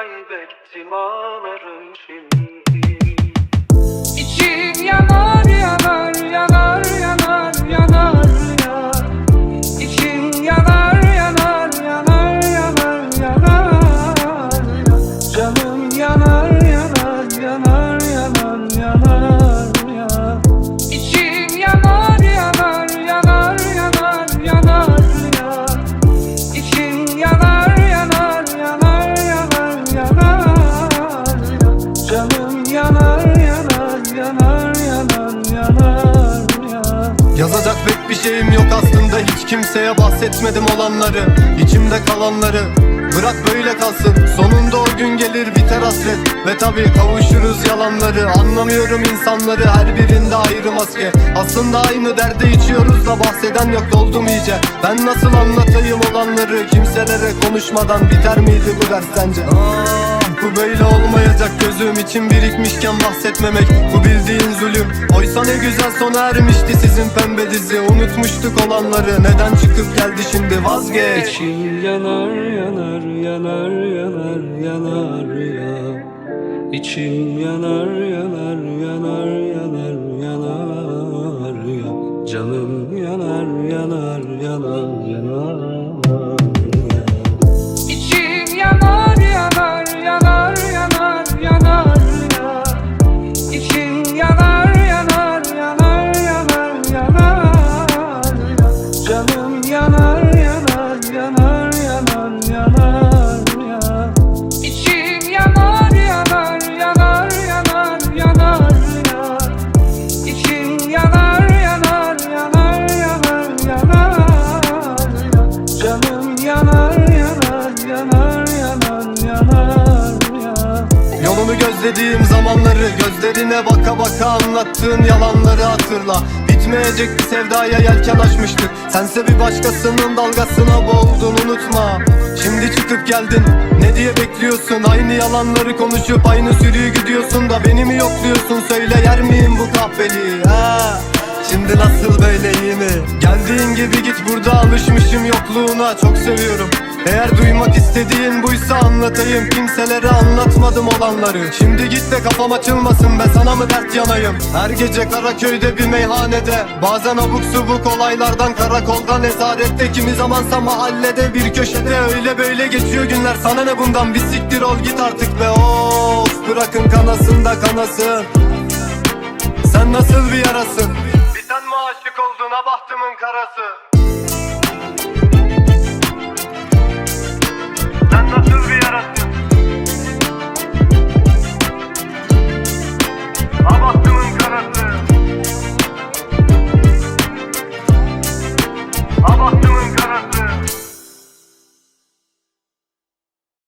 kaybettim, ağlarım şimdi. İçim yanar yanar yanar yanar yanar ya. İçim yanar yanar yanar yanar yanar ya. Canım yanar yanar yanar yanar yanar ya. İçim yanar yanar yanar yanar yanar ya. İçim yanar yanar yanar yanar yanar ya. Canım yanar yanar yanar yanar yanar ya. Yazacak pek bir şeyim yok aslında, hiç kimseye bahsetmedim olanları, içimde kalanları. Bırak böyle kalsın, sonunda o gün gelir biter hasret. Ve tabii kavuşuruz yalanları. Anlamıyorum insanları, her birinde ayrı maske. Aslında aynı derde içiyoruz da bahseden yok, doldum iyice. Ben nasıl anlatayım olanları, kimselere konuşmadan biter miydi bu ders sence? Bu böyle olmayacak, gözüm için birikmişken bahsetmemek, bu bildiğin zulüm. Oysa ne güzel sona ermişti sizin pembe dizi. Unutmuştuk olanları, neden çıkıp geldi şimdi, vazgeç. İçim yanar yanar yanar yanar yanar ya. İçim yanar yanar yanar yanar yanar ya. Canım yanar yanar yanar yanar ya. İçim yanar yanar yanar yanar yanar ya. İçim yanar yanar yanar yanar yanar ya. Canım yanar yanar yanar yanar yanar ya. İçim yanar yanar yanar yanar yanar ya. İçim yanar yanar yanar yanar yanar ya. Canım yanar yanar yanar yanar yanar ya. Yolunu gözlediğim zamanları, gözlerine baka baka anlattığın yalanları hatırla. Bitmeyecek bir sevdaya yelken açmıştık, sense bir başkasının dalgasına boğuldun, unutma. Şimdi çıkıp geldin, ne diye bekliyorsun? Aynı yalanları konuşup aynı sürüyü gidiyorsun da beni mi yokluyorsun? Söyle, yer miyim bu kahveliği? Şimdi nasıl, böyle iyi mi? Geldiğin gibi git, burada alışmışım yokluğuna, çok seviyorum. Eğer duymak istediğin buysa anlatayım, kimselere anlatmadım olanları. Şimdi git de kafam açılmasın, ben sana mı dert yanayım? Her gece Karaköy'de bir meyhanede, bazen abuk subuk olaylardan, karakoldan esarette, kimi zamansa mahallede bir köşede. Öyle böyle geçiyor günler, sana ne bundan, bir siktir ol git artık be. Of, bırakın kanasın da kanasın. Sen nasıl bir yarasın? Bir sen mi aşık oldun, ha bahtımın karası?